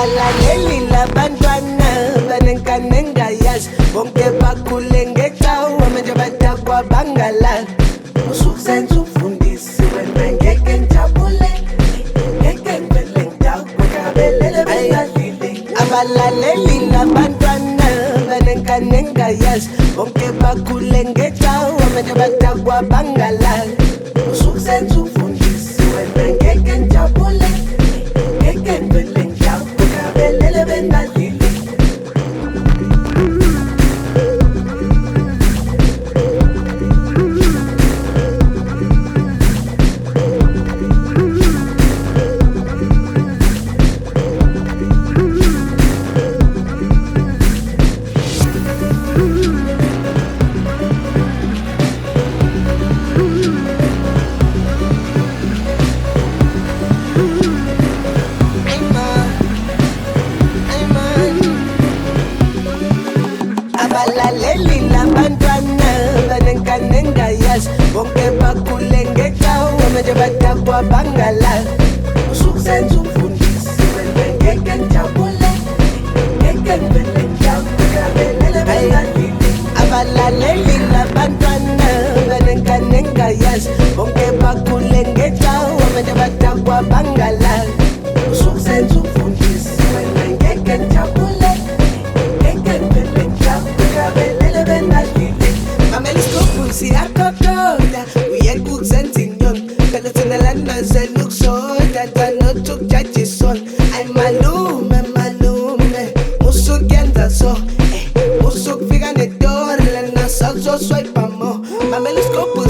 abalaleli labantwana banenkanengayazi bonke bakhule ngecawu manje badakwa bangalali usukusenza umfundisi wena ngeke njabule ngeke ngivele ngidakukabelele bengadlile abalaleli labantwana banenkanengayazi bonke bakhule ngecawu manje badakwa bangalali usukusenza umfundisi wena ngeke njabule ngeke ngivele ngidakukabelele bengadlile abalaleli labantwana banenkanengayazi bonke bakhule ngecawu manje badakwa bangalali usukusenza umfundisi wena ngeke njabule ngeke ngivele ngidakukabelele bengadlile abalaleli labantwana banenkanengayazi bonke bakhule ngecawu manje badakwa bangalali usukusenza umfundisi wena ngeke njabule siyakokoda uyekukuzenzinyon phela thina lana zeluksoda tanothukujatisona ay malume musukuyenza so musukufika nedori lena sakuzoswayipamo mameliskopu